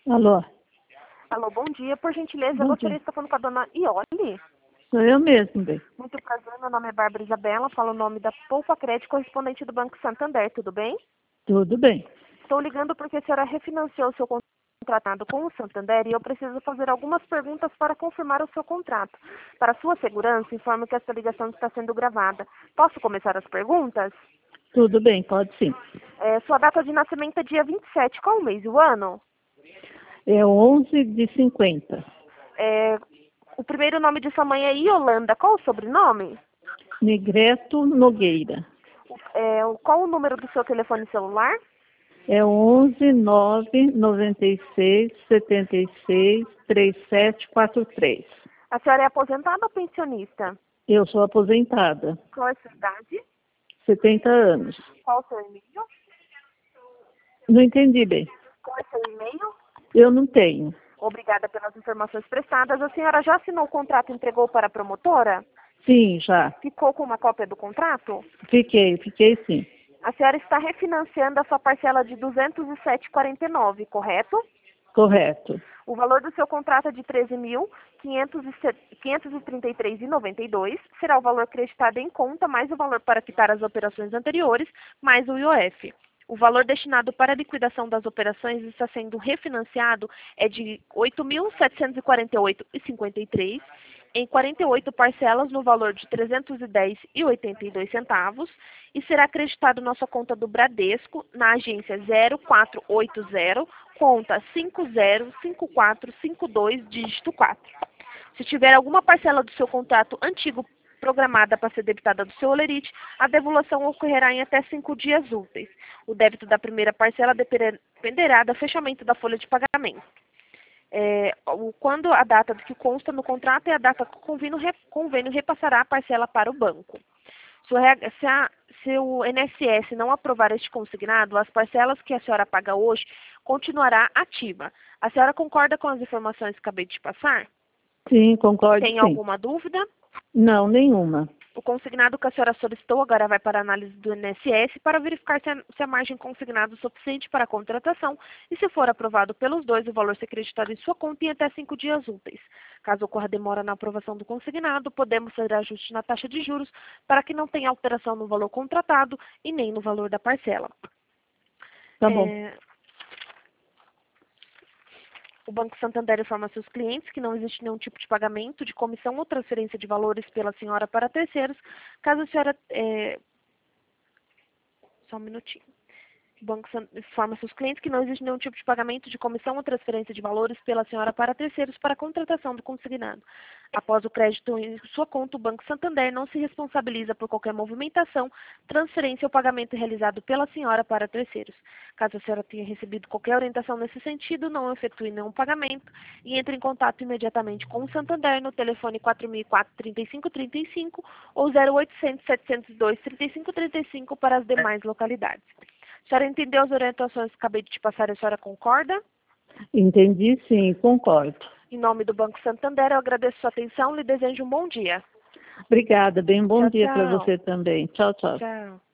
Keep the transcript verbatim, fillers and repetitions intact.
Alô, Alô, bom dia. Por gentileza, eu bom gostaria dia. de estar falando com a dona Iole. Sou eu mesmo, bem. Muito prazer, meu nome é Bárbara Isabela, falo o nome da Poupa Crédito, correspondente do Banco Santander, tudo bem? Tudo bem. Estou ligando porque a senhora refinanciou o seu contrato com o Santander e eu preciso fazer algumas perguntas para confirmar o seu contrato. Para sua segurança, informo que essa ligação está sendo gravada. Posso começar as perguntas? Tudo bem, pode sim. É, sua data de nascimento é dia vinte e sete, qual o mês e o ano? É onze de cinquenta. É, o primeiro nome de sua mãe é Iolanda, qual o sobrenome? Negreto Nogueira. É, o- qual o número do seu telefone celular? É onze nove noventa e seis setenta e seis trinta e sete quarenta e três. A senhora é aposentada ou pensionista? Eu sou aposentada. Qual é a sua idade? setenta anos. Qual o seu e-mail? Não entendi bem. Qual é o seu e-mail? Eu não tenho. Obrigada pelas informações prestadas. A senhora já assinou o contrato e entregou para a promotora? Sim, já. Ficou com uma cópia do contrato? Fiquei, fiquei sim. A senhora está refinanciando a sua parcela de duzentos e sete vírgula quarenta e nove, correto? Correto. O valor do seu contrato é de treze mil quinhentos e trinta e três vírgula noventa e dois. Será o valor creditado em conta, mais o valor para quitar as operações anteriores, mais o I O F. O valor destinado para a liquidação das operações está sendo refinanciado é de oito mil setecentos e quarenta e oito vírgula cinquenta e três em quarenta e oito parcelas no valor de trezentos e dez vírgula oitenta e dois centavos e será acreditado na sua conta do Bradesco na agência zero quatro oito zero, conta cinco zero cinco quatro cinco dois, dígito quatro. Se tiver alguma parcela do seu contrato antigo programada para ser debitada do seu holerite, a devolução ocorrerá em até cinco dias úteis. O débito da primeira parcela dependerá do fechamento da folha de pagamento. É, o, quando a data que consta no contrato é a data que o convênio, convênio repassará a parcela para o banco. Se o, se, a, se o I N S S não aprovar este consignado, as parcelas que a senhora paga hoje continuará ativa. A senhora concorda com as informações que acabei de passar? Sim, concordo Tem sim. alguma dúvida? Não, nenhuma. O consignado que a senhora solicitou agora vai para a análise do I N S S para verificar se a, se a margem consignada é suficiente para a contratação e, se for aprovado pelos dois, o valor ser creditado em sua conta em até cinco dias úteis. Caso ocorra demora na aprovação do consignado, podemos fazer ajuste na taxa de juros para que não tenha alteração no valor contratado e nem no valor da parcela. Tá bom. É, O Banco Santander informa seus clientes que não existe nenhum tipo de pagamento de comissão ou transferência de valores pela senhora para terceiros, caso a senhora... É... Só um minutinho. O banco informa seus clientes que não existe nenhum tipo de pagamento de comissão ou transferência de valores pela senhora para terceiros para a contratação do consignado. Após o crédito em sua conta, o Banco Santander não se responsabiliza por qualquer movimentação, transferência ou pagamento realizado pela senhora para terceiros. Caso a senhora tenha recebido qualquer orientação nesse sentido, não efetue nenhum pagamento e entre em contato imediatamente com o Santander no telefone quatro mil e quatro, trinta e cinco trinta e cinco ou zero oitocentos, setecentos e dois, trinta e cinco trinta e cinco para as demais localidades. A senhora entendeu as orientações que acabei de te passar e a senhora concorda? Entendi sim, concordo. Em nome do Banco Santander, eu agradeço sua atenção e lhe desejo um bom dia. Obrigada, bem bom Tchau, dia para tchau. você também. Tchau, tchau. Tchau.